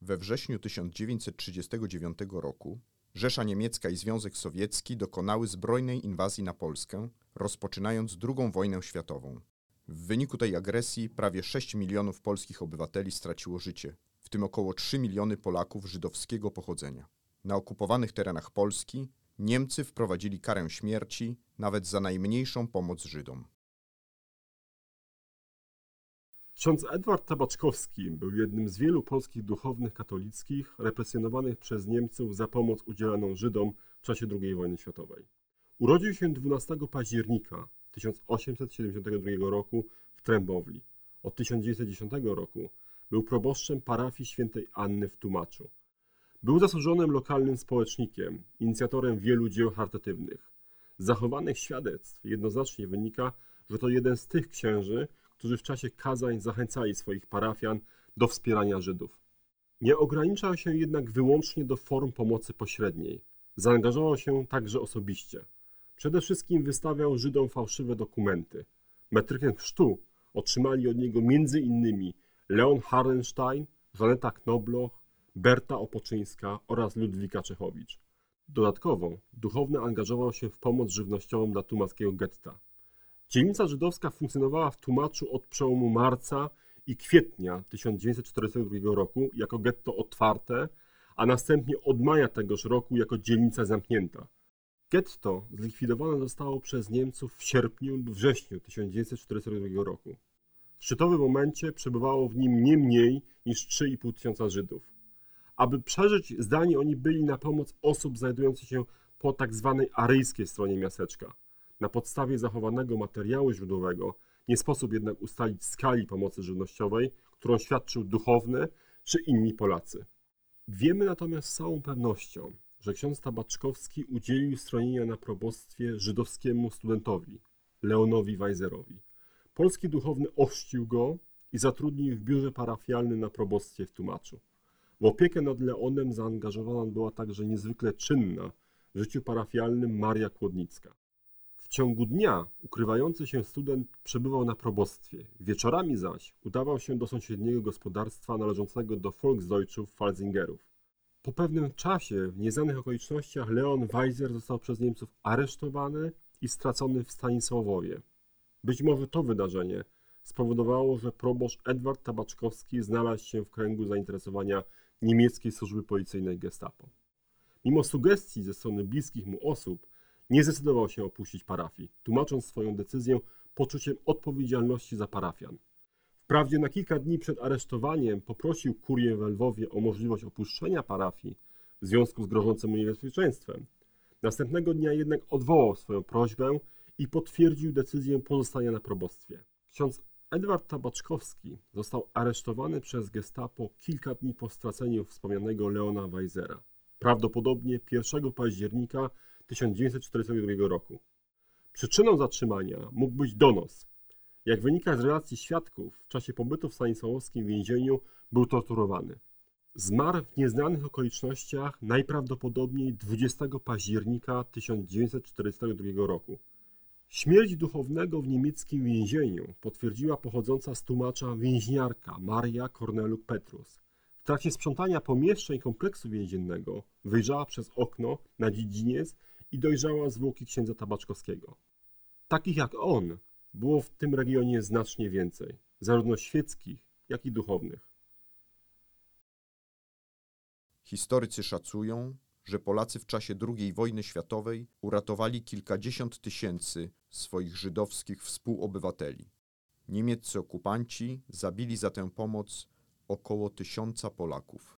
We wrześniu 1939 roku Rzesza Niemiecka i Związek Sowiecki dokonały zbrojnej inwazji na Polskę, rozpoczynając II wojnę światową. W wyniku tej agresji prawie 6 milionów polskich obywateli straciło życie, w tym około 3 miliony Polaków żydowskiego pochodzenia. Na okupowanych terenach Polski Niemcy wprowadzili karę śmierci nawet za najmniejszą pomoc Żydom. Ksiądz Edward Tabaczkowski był jednym z wielu polskich duchownych katolickich represjonowanych przez Niemców za pomoc udzielaną Żydom w czasie II wojny światowej. Urodził się 12 października 1872 roku w Trębowli. Od 1910 roku był proboszczem parafii świętej Anny w Tłumaczu. Był zasłużonym lokalnym społecznikiem, inicjatorem wielu dzieł charytatywnych. Z zachowanych świadectw jednoznacznie wynika, że to jeden z tych księży, którzy w czasie kazań zachęcali swoich parafian do wspierania Żydów. Nie ograniczał się jednak wyłącznie do form pomocy pośredniej. Zaangażował się także osobiście. Przede wszystkim wystawiał Żydom fałszywe dokumenty. Metrykę chrztu otrzymali od niego m.in. Leon Hardenstein, Żaneta Knobloch, Berta Opoczyńska oraz Ludwika Czechowicz. Dodatkowo duchowny angażował się w pomoc żywnościową dla tłumackiego getta. Dzielnica żydowska funkcjonowała w Tłumaczu od przełomu marca i kwietnia 1942 roku jako getto otwarte, a następnie od maja tegoż roku jako dzielnica zamknięta. Getto zlikwidowane zostało przez Niemców w sierpniu lub wrześniu 1942 roku. W szczytowym momencie przebywało w nim nie mniej niż 3,5 tysiąca Żydów. Aby przeżyć, zdani oni byli na pomoc osób znajdujących się po tzw. aryjskiej stronie miasteczka. Na podstawie zachowanego materiału źródłowego nie sposób jednak ustalić skali pomocy żywnościowej, którą świadczył duchowny czy inni Polacy. Wiemy natomiast z całą pewnością, że ksiądz Tabaczkowski udzielił schronienia na probostwie żydowskiemu studentowi, Leonowi Weiserowi. Polski duchowny ochrzcił go i zatrudnił w biurze parafialnym na probostwie w Tłumaczu. W opiekę nad Leonem zaangażowana była także niezwykle czynna w życiu parafialnym Maria Kłodnicka. W ciągu dnia ukrywający się student przebywał na probostwie, wieczorami zaś udawał się do sąsiedniego gospodarstwa należącego do Volksdeutschów Pfalzingerów. Po pewnym czasie, w nieznanych okolicznościach, Leon Weiser został przez Niemców aresztowany i stracony w Stanisławowie. Być może to wydarzenie spowodowało, że proboszcz Edward Tabaczkowski znalazł się w kręgu zainteresowania niemieckiej służby policyjnej Gestapo. Mimo sugestii ze strony bliskich mu osób, nie zdecydował się opuścić parafii, tłumacząc swoją decyzję poczuciem odpowiedzialności za parafian. Wprawdzie na kilka dni przed aresztowaniem poprosił kurię w Lwowie o możliwość opuszczenia parafii w związku z grożącym mu niebezpieczeństwem. Następnego dnia jednak odwołał swoją prośbę i potwierdził decyzję pozostania na probostwie. Ksiądz Edward Tabaczkowski został aresztowany przez Gestapo kilka dni po straceniu wspomnianego Leona Weisera, prawdopodobnie 1 października 1942 roku. Przyczyną zatrzymania mógł być donos. Jak wynika z relacji świadków, w czasie pobytu w stanisławowskim więzieniu był torturowany. Zmarł w nieznanych okolicznościach najprawdopodobniej 20 października 1942 roku. Śmierć duchownego w niemieckim więzieniu potwierdziła pochodząca z Tłumacza więźniarka Maria Korneluk-Petrus. W trakcie sprzątania pomieszczeń kompleksu więziennego wyjrzała przez okno na dziedziniec i dojrzała zwłoki księdza Tabaczkowskiego. Takich jak on było w tym regionie znacznie więcej, zarówno świeckich, jak i duchownych. Historycy szacują, że Polacy w czasie II wojny światowej uratowali kilkadziesiąt tysięcy swoich żydowskich współobywateli. Niemieccy okupanci zabili za tę pomoc około 1000 Polaków.